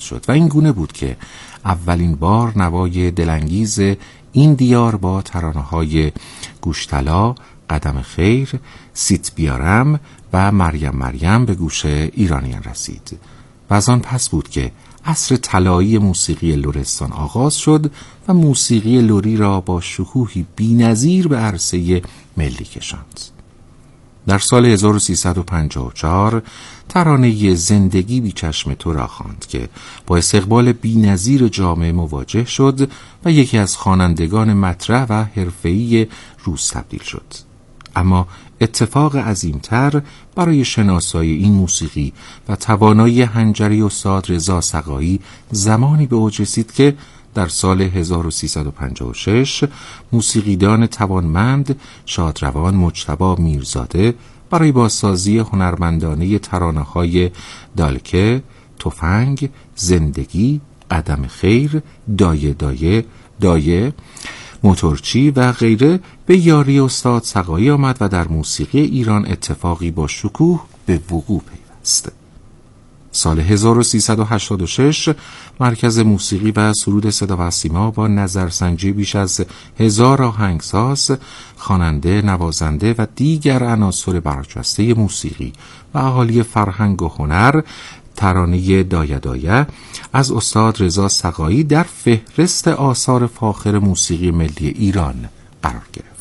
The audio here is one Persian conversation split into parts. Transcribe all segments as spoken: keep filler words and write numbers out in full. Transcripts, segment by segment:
شد و این گونه بود که اولین بار نوای دلانگیز این دیار با ترانه‌های گوشتلا، قدم خیر، سیت بیارم و مریم مریم به گوش ایرانیان رسید و از آن پس بود که عصر طلایی موسیقی لرستان آغاز شد و موسیقی لری را با شکوهی بی‌نظیر به عرصه ملی کشاند. در سال هزار و سیصد و پنجاه و چهار ترانه زندگی بی چشم تو را خواند که با استقبال بی‌نظیر جامعه مواجه شد و یکی از خوانندگان مطرح و حرفه‌ای روز تبدیل شد. اما اتفاق عظیمتر برای شناسایی این موسیقی و توانایی حنجری استاد رضا سقایی زمانی به اوج رسید که در سال هزار و سیصد و پنجاه و شش موسیقیدان توانمند شادروان مجتبی میرزاده برای بازسازی هنرمندانه ترانه‌های دالکه، تفنگ، زندگی، قدم خیر، دایه دایه دایه، موتورچی و غیره به یاری استاد سقایی آمد و در موسیقی ایران اتفاقی با شکوه به وقوع پیوست. سال هزار و سیصد و هشتاد و شش مرکز موسیقی و سرود صدا و سیما با نظرسنجی بیش از هزار آهنگساز، خواننده، نوازنده و دیگر عناصر برجسته موسیقی و اهالی فرهنگ و هنر ترانه دایه دایه از استاد رضا سقایی در فهرست آثار فاخر موسیقی ملی ایران قرار گرفت.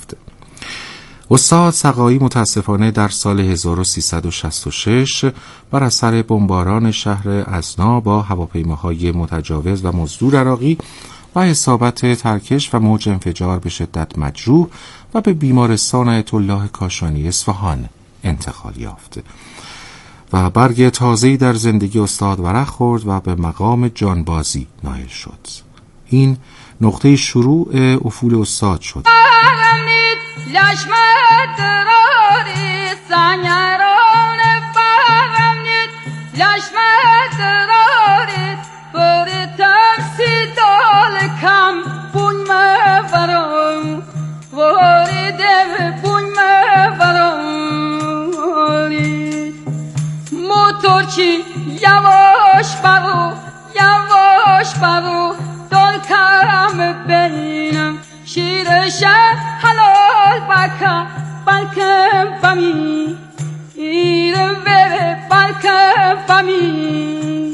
استاد سقایی متاسفانه در سال هزار و سیصد و شصت و شش بر اثر بمباران شهر ازنا با هواپیماهای متجاوز و مزدور عراقی و اصابت ترکش و موج انفجار به شدت مجروح و به بیمارستان آیت الله کاشانی اصفهان انتقال یافت و برگ تازه‌ای در زندگی استاد ورق خورد و به مقام جانبازی نائل شد. این نقطه شروع افول استاد شد. موتورچی یواش برو یواش برو دل کم بینم شیرش حلال بکن بلکه بمی ایرم بره بلکه بمی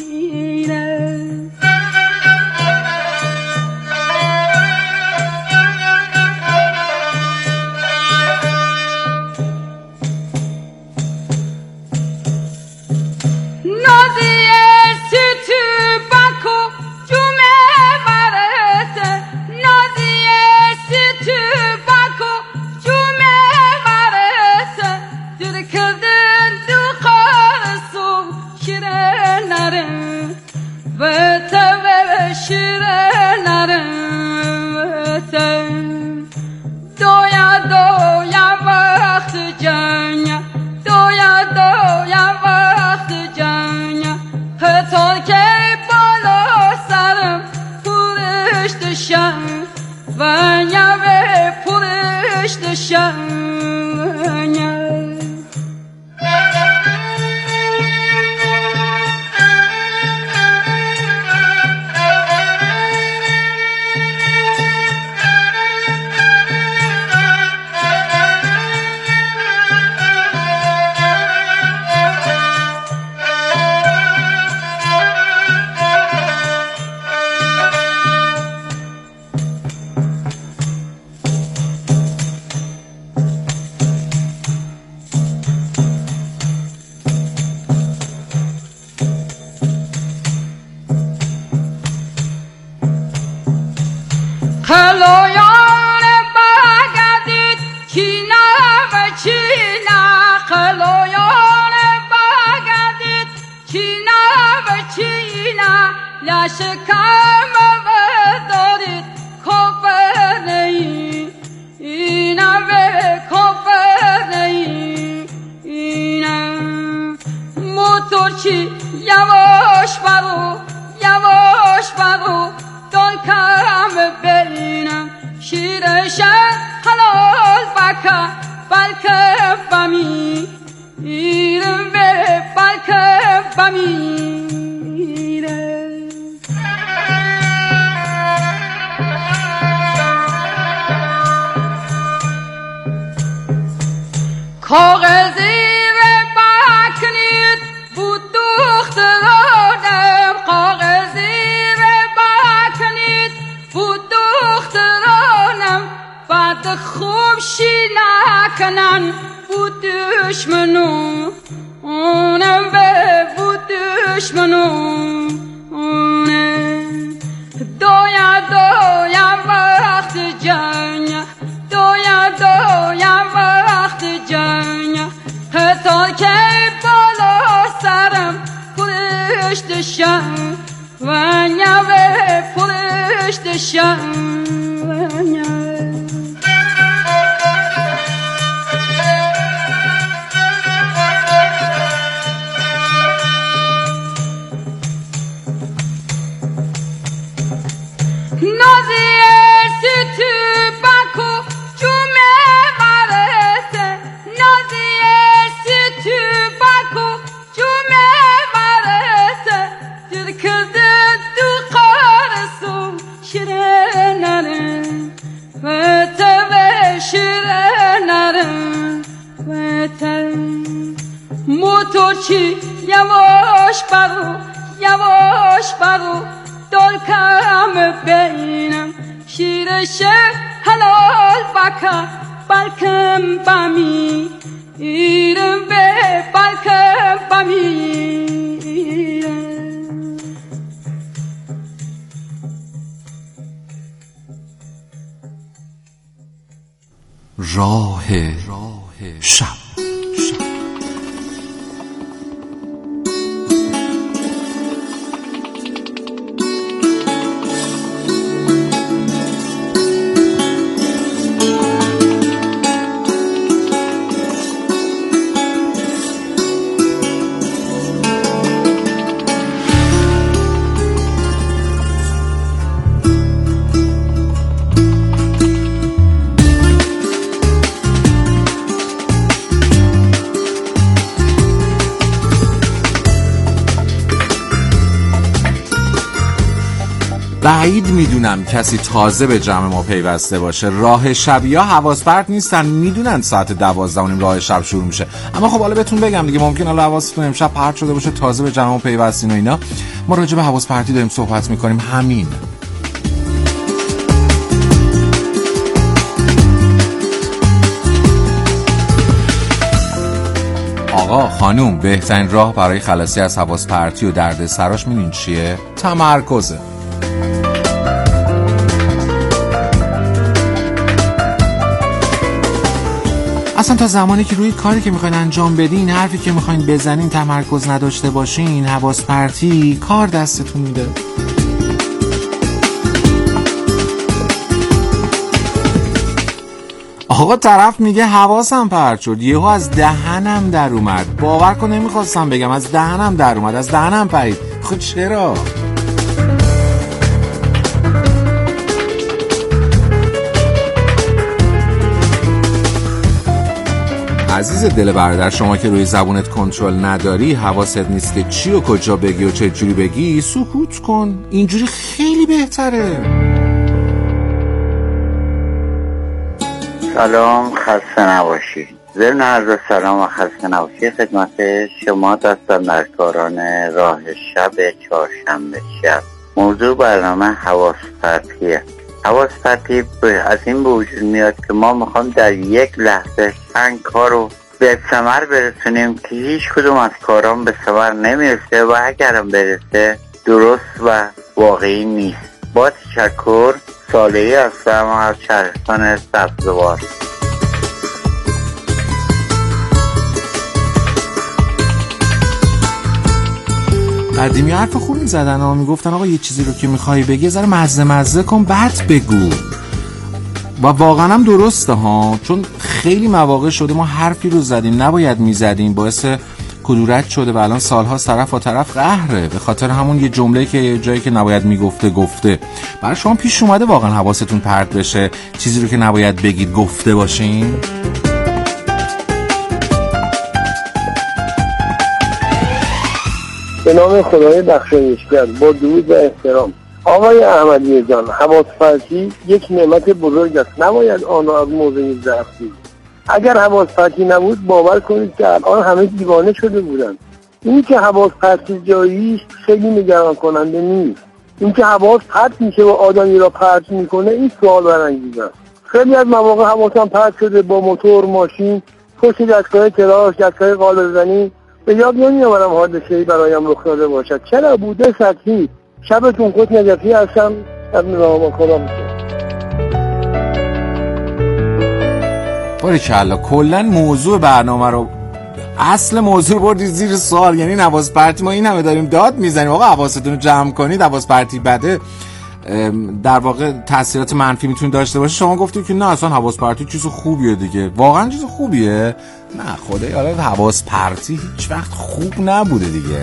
خلایان بگردید چینا و چینا خلایان بگردید چینا و چینا لشکم و دارید کفر نی اینا و کفر نی اینا موتورچی یواش برو یواش برو دل کم بینم شیرش حلال بکن بلکه بمی ایرم بره بلکه بمیره و نیوه پرشت شم موتورچی یواش برو یواش برو دلکم بینم شیرش حلال بکر بلکم بمی ایرم به بلکم بمی راه شب. بعید میدونم کسی تازه به جمع ما پیوسته باشه. راه شبی ها حواس پرت نیستن، میدونن ساعت دوازده و نیم راه شب شروع میشه. اما خب حالا بهتون بگم دیگه، ممکن حالا حواستون امشب پرت شده باشه، تازه به جمع ما پیوستین و اینا. ما راجع به حواس پرتی داریم صحبت میکنیم. همین. آقا خانوم، بهترین راه برای خلاصی از حواس پرتی و درد سراش میدونین چیه؟ تمرکزه. اصلا تا زمانی که روی کاری که میخواین انجام بدین، حرفی که میخواین بزنین تمرکز نداشته باشین، حواس پرتی کار دستتون میده. آقا طرف میگه حواسم پرت شد، یهو از دهنم در اومد. باور کن نمیخواستم بگم، از دهنم در اومد، از دهنم پرید. خود چرا؟ عزیز دل برادر، شما که روی زبونت کنترل نداری، حواست نیست که چی و کجا بگی و چه جوری بگی، سکوت کن. اینجوری خیلی بهتره. سلام، خسته نباشید. ضمن عرض سلام و خسته نباشید خدمت شما دستاندرکاران راه شب چهارشنبه شب. موضوع برنامه حواس پرتیه. حواس پرتی از این به وجود میاد که ما میخوام در یک لحظه چند کار رو به ثمر برسونیم که هیچ کدوم از کارام به ثمر نمیرسه و اگرم برسه درست و واقعی نیست. با تشکر، صالحی هستم از شهرستان سبزوار. قدیمی حرف خوب میزدن ها، میگفتن آقا یه چیزی رو که میخوای بگی یه ذره مزه مزه کن بعد بگو. و واقعا هم درسته ها، چون خیلی مواقع شده ما حرفی رو زدیم نباید میزدیم، باعث کدورت شده و الان سالها طرف با طرف قهره به خاطر همون یه جمله که یه جایی که نباید میگفته گفته. برای شما پیش اومده واقعا حواستون پرت بشه، چیزی رو که نباید بگید گفته باشین؟ به نام خدای بخشایشگر، با درود و احترام. آقای احمدی جان، حواس پرتی یک نعمت بزرگ است، نباید آن را از موضع ضعف دید. اگر حواس پرتی نبود باور کنید که الان همه دیوانه شده بودن. این که حواس پرتی جاییش خیلی نگران کننده نیست. این که حواس پرت میشه و آدمی را پرت میکنه این سوال برانگیز است. خیلی از مواقع حواسم پرت شده با موتور، ماشین، پشت دستگاه تراش، دستگاه قالب زنی. به یاد نمیآورم حادثه‌ای برایم رخ داده باشد. چرا بوده سطحی. شبتون خود نجفی هستم از نظام خدا میشه. باریکلا، کلا موضوع برنامه رو اصل موضوع بردی زیر سوال. یعنی حواس پرتی ما این همه داریم داد میزنیم آقا حواستون رو جمع کنید، حواس پرتی بده، در واقع تاثیرات منفی میتونه داشته باشه. شما گفتید که نه اصلا حواس پرتی چیز خوبیه دیگه. واقعا چیز خوبیه؟ نه خدای حالا حواس پرتی هیچ وقت خوب نبوده دیگه.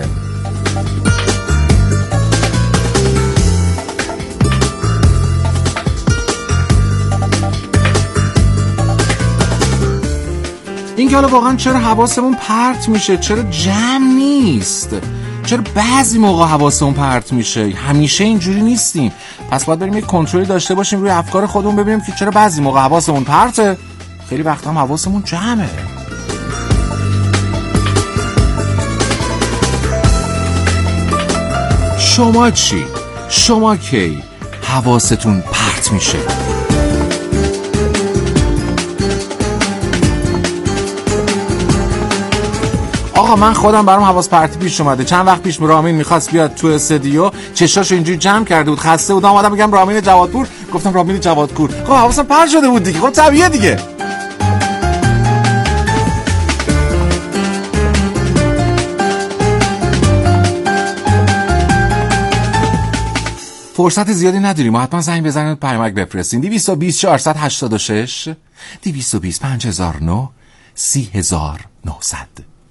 این که حالا واقعا چرا حواسمون پرت میشه، چرا جمع نیست، چرا بعضی موقع حواسمون پرت میشه، همیشه اینجوری نیستیم. پس باید بریم یک کنترلی داشته باشیم روی افکار خودمون، ببینیم که چرا بعضی موقع حواسمون پرته، خیلی وقتا هم حواسمون جمعه. شما چی؟ شما کی حواستون پرت میشه؟ آقا من خودم برام حواس پرتی پیش اومده. چند وقت پیش رامین میخواست بیاد تو استودیو، چشاشو اینجوری جمع کرده بود، خسته بود، اومدم میگم رامین جوادپور، گفتم رامین جوادپور. خب حواسم پرت شده بود دیگه. خب طبیعیه دیگه. فرصت زیادی نداریم، ما حتما زنگ بزنید پیامک بفرستین. دویست و بیست چهارصد و هشتاد و شش دویست و بیست پنج هزار و نه سی هزار و نهصد.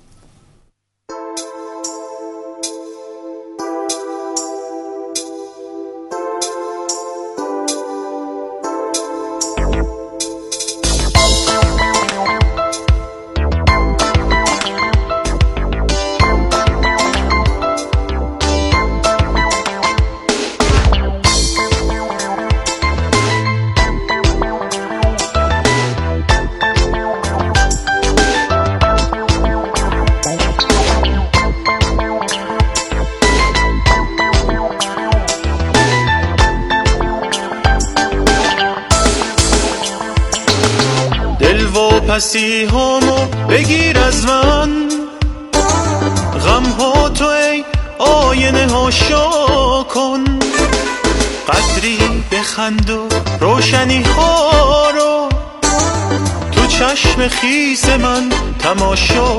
پسی همو بگیر از من، غم ها تو ای آینه ها شا کن، قدری بخند و روشنی ها رو تو چشم خیس من تماشا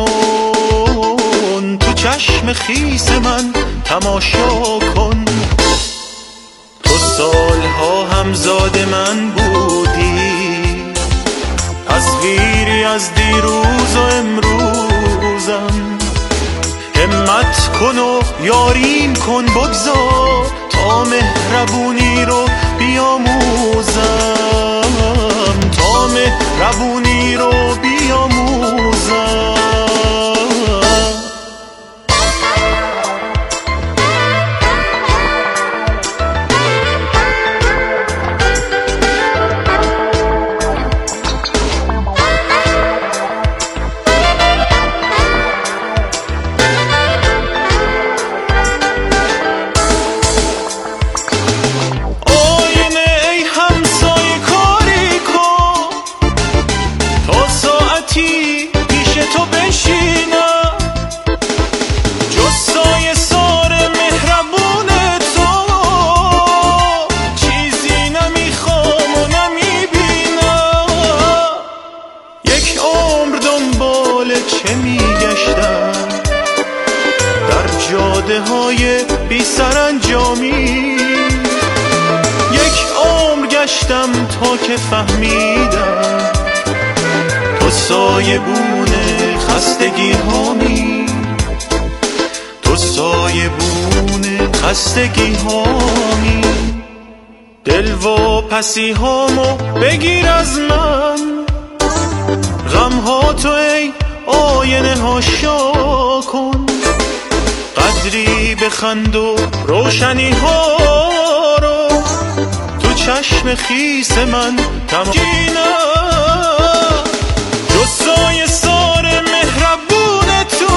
کن، تو چشم خیس من تماشا کن. تو سالها همزاد من بودی، تصویری از دیروز و امروزم، همت کن و یاریم کن، بگذار تا مهربونی رو بیاموزم، تا مهربونی رو بیاموزم. تا که فهمیدم تو سایبون خستگی هامی، تو سایبون خستگی هامی. دل و پسی هامو بگیر از من، غم ها تو ای آینه ها شا کن، قدری بخند و روشنی ها رو تو چشم خیس من تماشینا، جز سایه سار مهربون تو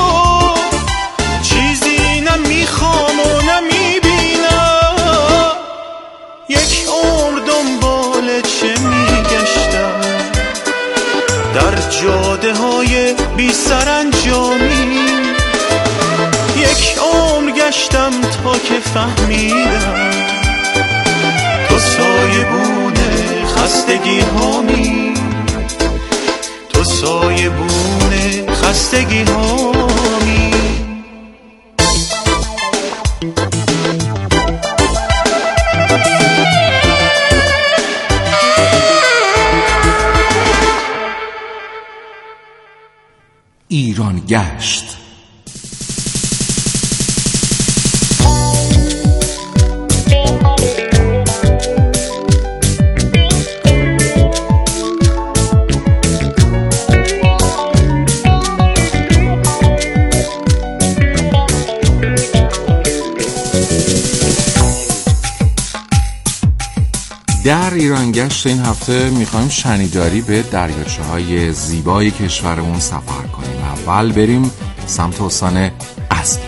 چیزی نمیخوام و نمیبینم. یک عمر دنبال چه میگشتم در جاده های بی سرانجامی، یک عمر گشتم تا که فهمیدم تو سایبون خستگی هامی، تو سایبون خستگی خستگی هامی. ایران گشت. در ایران گشت این هفته میخوایم شنیداری به دریاچه های زیبای کشورمون سفر کنیم. اول بریم سمت استان قزوین.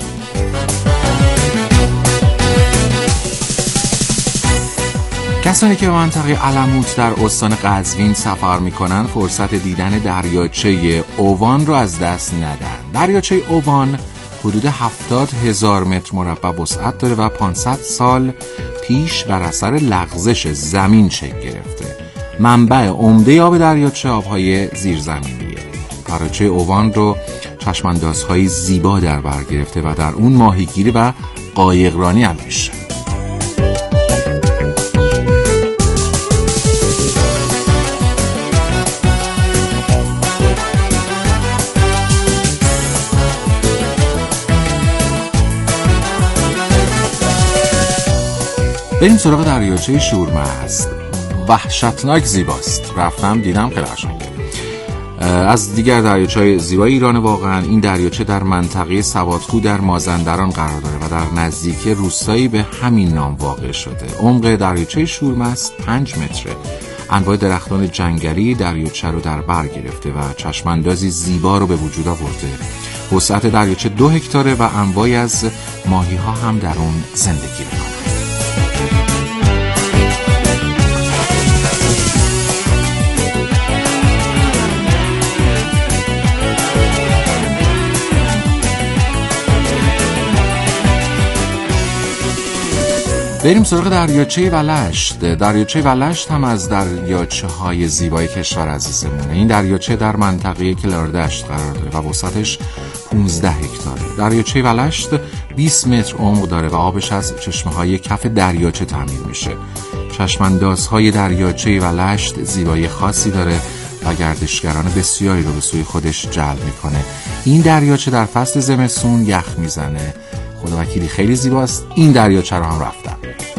کسانی که به منطقه علموت در استان قزوین سفر میکنن فرصت دیدن دریاچه اووان رو از دست ندن. دریاچه اووان حدود هفتاد هزار متر مربع وسعت داره و پانصد سال پیش بر اثر لغزش زمین شکل گرفته. منبع عمده آب دریاچه آبهای زیرزمینیه. دریاچه اووان رو چشماندازهای زیبا در بر گرفته و در اون ماهیگیری و قایقرانی هم میشه. بریم سراغ دریاچه شورمست. وحشتناک زیباست. رفتم دیدم خیلی قشنگه. از دیگر دریاچه‌های زیبای ایران واقعا این دریاچه در منطقه سوادکو در مازندران قرار داره و در نزدیکی روستایی به همین نام واقع شده. عمق دریاچه شورمست پنج متره. انواع درختان جنگلی دریاچه رو در بر گرفته و چشماندازی زیبا رو به وجود آورده. وسعت دریاچه دو هکتاره و انواعی از ماهی‌ها هم در اون زندگی می‌کنند. بریم سراغ دریاچه ولشت. دریاچه ولشت هم از دریاچه های زیبای کشور عزیزمونه. این دریاچه در منطقه کلاردشت قرار داره و وسعتش پانزده هکتاره. دریاچه ولشت بیست متر عمق داره و آبش از چشمه های کف دریاچه تامین میشه. چشماندازهای دریاچه ولشت زیبایی خاصی داره و گردشگران بسیاری رو به سوی خودش جلب میکنه. این دریاچه در فصل زمستون یخ میزنه. خدا وکیلی خیلی زیباست. این دریاچه رو هم رفتم.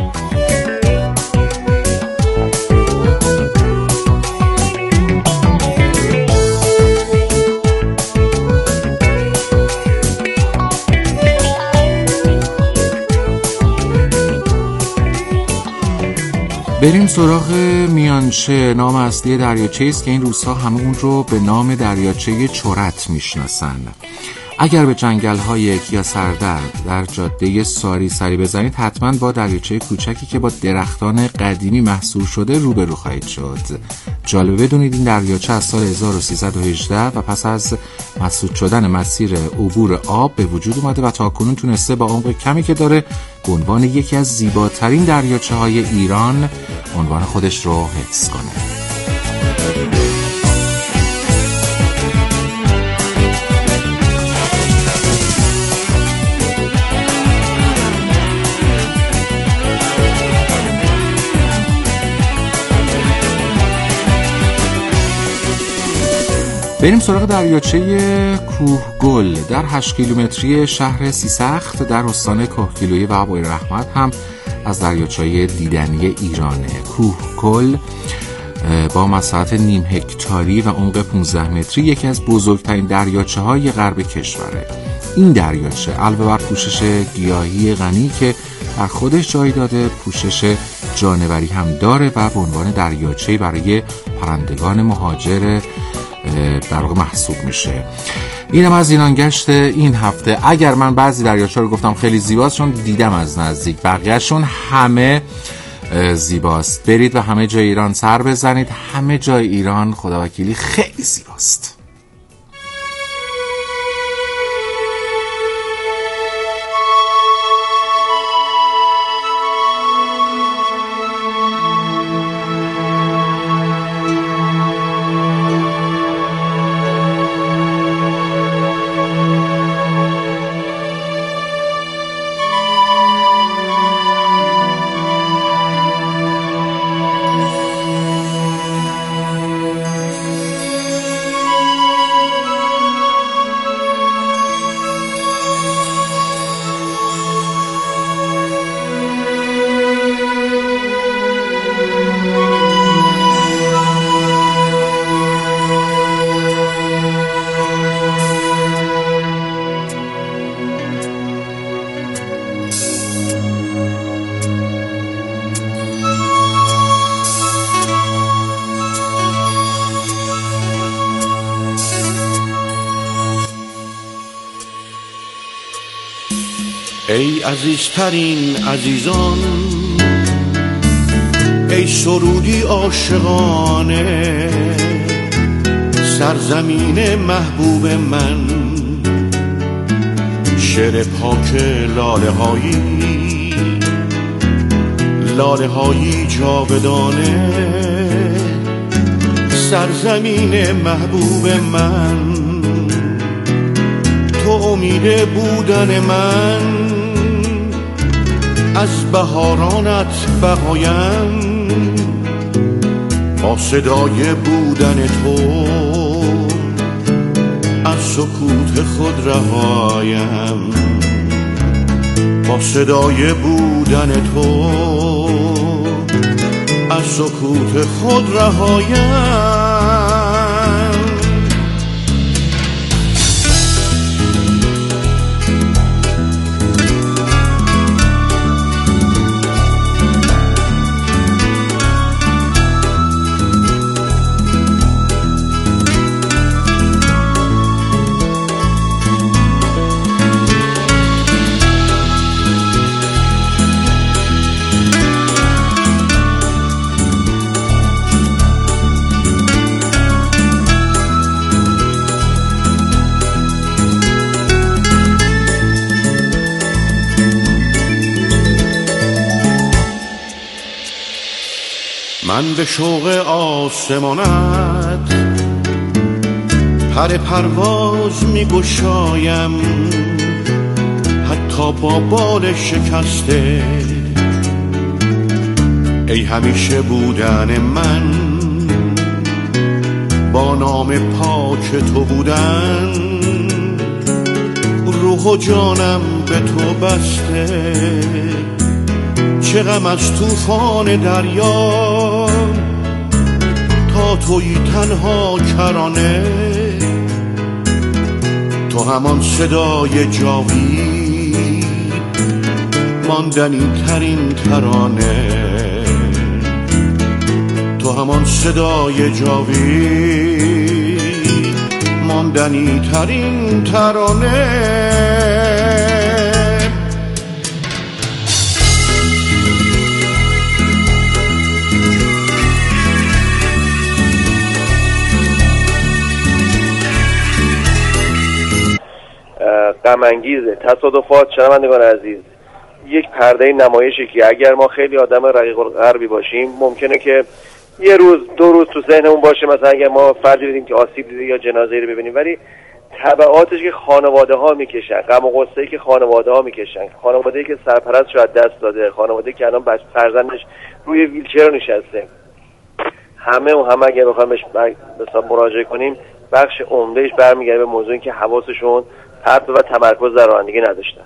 بریم سراغ میانچه. نام اصلی دریاچه است که این روزها همه اون رو به نام دریاچه چرت میشناسن. اگر به جنگل‌های یا سردرد در جاده ساری سری بزنید حتما با دریاچه کوچکی که با درختان قدیمی محصور شده روبرو خواهید شد. جالبه بدونید این دریاچه از سال هزار و سیصد و هجده و پس از مسدود شدن مسیر عبور آب به وجود اومده و تاکنون تونسته با عمق کمی که داره به عنوان یکی از زیباترین دریاچه‌های ایران عنوان خودش رو حفظ کنه. بریم سراغ دریاچه کوهگل در هشت کیلومتری شهر سیسخت در استان کهگیلویه و ابوی رحمت هم از دریاچه‌های دیدنی ایرانه. کوهگل با مساحت نیم هکتاری و عمق پانزده متری یکی از بزرگترین دریاچه‌های غرب کشوره. این دریاچه علاوه بر پوشش گیاهی غنی که در خودش جای داده، پوشش جانوری هم داره و به عنوان دریاچه‌ای برای پرندگان مهاجر در واقع محسوب میشه. اینم از ایران گشت این هفته. اگر من بعضی دریاچه‌ها رو گفتم خیلی زیباست چون دیدم از نزدیک، بقیه‌شون همه زیباست. برید و همه جای ایران سر بزنید. همه جای ایران خداوکیلی خیلی زیباست. ای عزیزترین عزیزان، ای سرودی عاشقانه، سرزمین محبوب من، شعر پاک لاله هایی، لاله هایی جاودانه، سرزمین محبوب من، تو امید بودن من، از بهارانت بقایم، با صدای بودن تو از سکوت خود رهایم، با صدای بودن تو از سکوت خود رهایم. من به شوق آسمانت پر پرواز می گشایم، حتی با بال شکسته، ای همیشه بودن من، با نام پاک تو بودن، روح و جانم به تو بسته، چه غم از طوفان دریا، تا تویی تنها کرانه، تو همان صدای جاوید، ماندنی ترین ترانه، تو همان صدای جاوید، ماندنی ترین ترانه. غم انگیزه تصادفات. شنوندگان عزیز، یک پرده نمایشی که اگر ما خیلی آدم رقیق القلبی باشیم ممکنه که یه روز دو روز تو ذهنمون باشه، مثلا اگر ما فردی دیدیم که آسیب دیده یا جنازه‌ای رو ببینیم، ولی تبعاتش که خانواده ها میکشن، غم و غصه‌ای که خانواده ها میکشن، خانواده‌ای که سرپرست شد دست داده، خانواده‌ای که الان بچه فرزندش روی ویلچر نشسته، همه و همه اگر بخوایم بهش مثلا مراجعه کنیم، بخش عمدهش برمیگرده به موضوعی که حواسشون پرت و تمرکز در رانندگی نداشتن.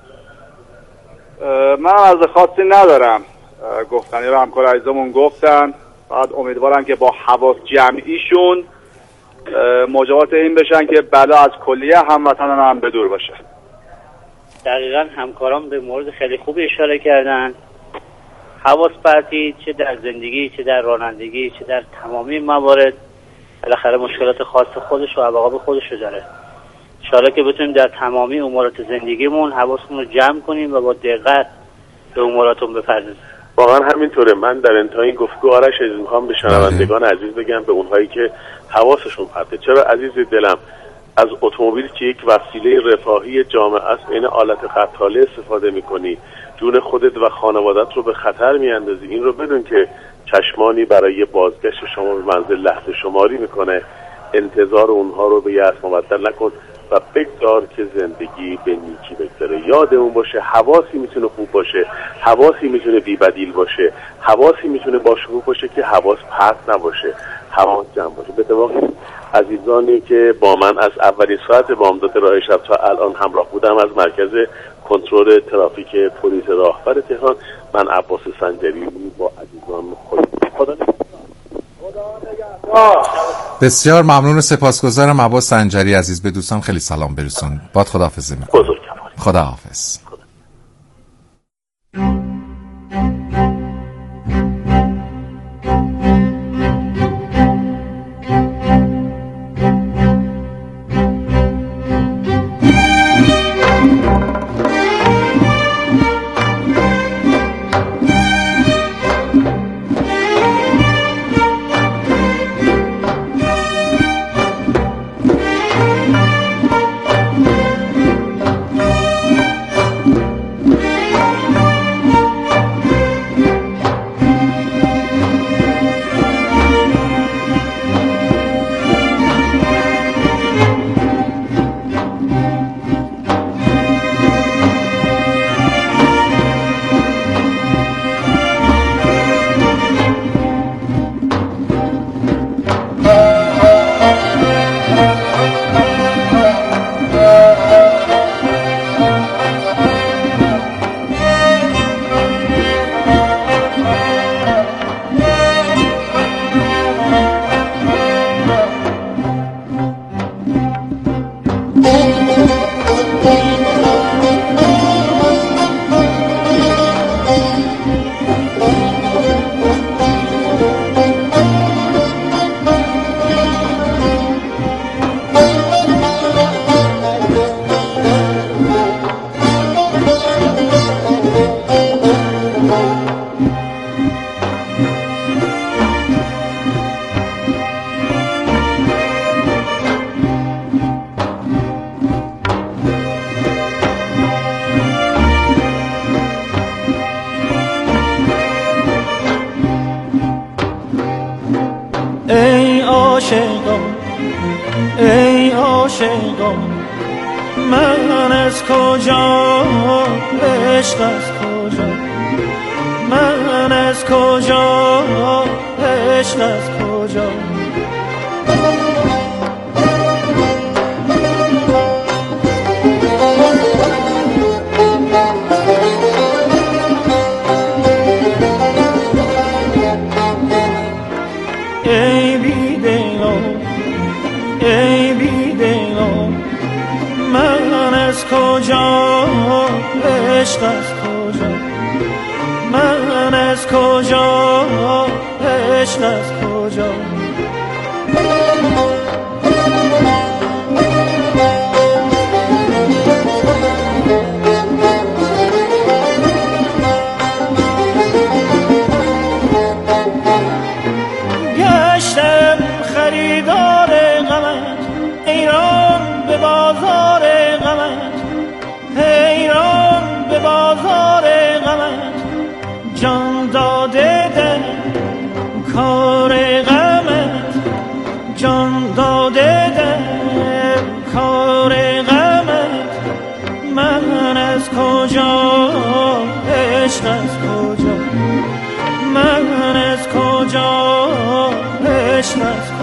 من از خاصی ندارم، گفتنی رو همکار عزیزمون گفتن، فقط امیدوارم که با حواس جمعیشون مجابات این بشن که بلا از کلیه هموطنان هم به دور باشه. دقیقاً همکاران به مورد خیلی خوبی اشاره کردن. حواس پرتی چه در زندگی، چه در رانندگی، چه در تمامی موارد بالاخره مشکلات خاص خودش و عواقب خودش رو داره. انشاءالله که بتونیم در تمامی امورات زندگیمون حواسمون رو جمع کنیم و با دقت به اموراتون بپردازیم. واقعا همینطوره. من در انتهای این گفتگو آرش عزیز میخوام به شنوندگان عزیز بگم، به اونهایی که حواسشون پرته، چرا عزیز دلم از اتومبیل که یک وسیله رفاهی جامعه است، این آلت قتاله استفاده میکنی، جون خودت و خانوادت رو به خطر میاندازی. این رو بدون که چشمانی برای بازگشت شما به منزل لحظه شماری میکنه. انتظار اونها رو به یأس مبدل نکن و بگذار که زندگی به نیکی بگذره. یادمون باشه حواسی میتونه خوب باشه، حواسی میتونه بی‌بدیل باشه، حواسی میتونه باشکوه باشه که حواس پرت نباشه، حواس جمع باشه. به اتفاق عزیزانی که با من از اولین ساعت بامداد راه شب تا الان همراه بودم، از مرکز کنترل ترافیک پلیس راهبر تهران، من عباس سنجری با عزیزان خود خدا بسیار ممنون و سپاسگزارم عباس سنجری عزیز. به دوستان خیلی سلام برسون. باد خداحافظی میکنم. خداحافظ. ای عاشقان ای عاشقان من از کجا عشق از کجا من از کجا عشق از کجا ای بیدلان ای بیدلان من از کجا عشق از کجا من از کجا عشق از کجا گشتم خریدار غمت ایران به بازار غمت حیران به بازار غمت جان داده در کار غمت جان داده در کار غمت من از کجا عشق از کجا من از کجا عشق از